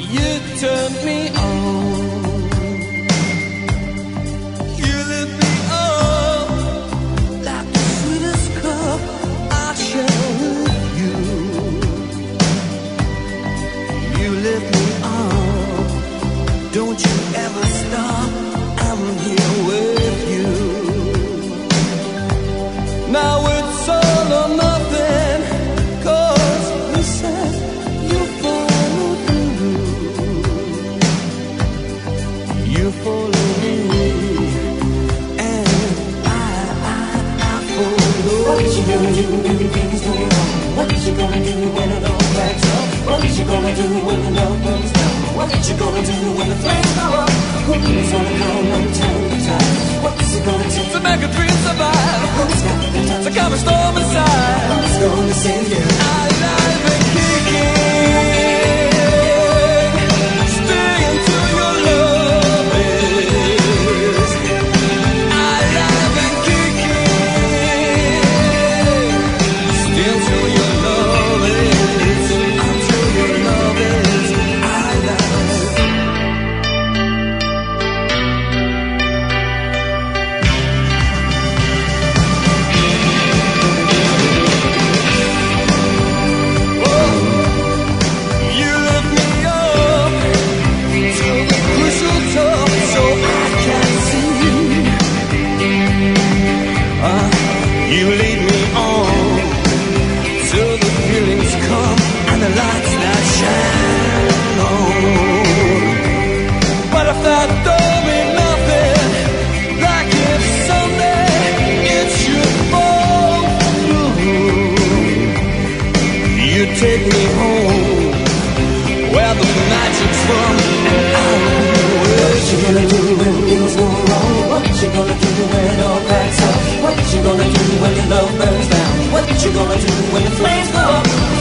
You turn me on. You lift me up like the sweetest cup I share with you. You lift me up. Don't you ever stop. I'm here with you. Now it's all or nothing, 'cause you said you follow through. You follow me, and I follow. What is you gonna do when everything's going wrong? What is you gonna do when it all backs up? What is you gonna do when the love comes down? What is you gonna do when the flames go up? Who's gonna come and turn the tide? What is it gonna take to make a dream survive? Who's got the time to calm a storm inside? Who's gonna save you? Alive and kicking. Stay until your love is alive and kicking. Stay until your love is, until your love is alive. You lift me up to the crucial top so I can see. You lead me on till the feelings come and the lights that shine on. But if that don't mean nothing, like if someday it should fall through, you take me home where the magic's from, and I'll be What with you gonna do when things go wrong? What you gonna do when it all backs up? What you gonna do when your love burns down? What you gonna do when the flames go up?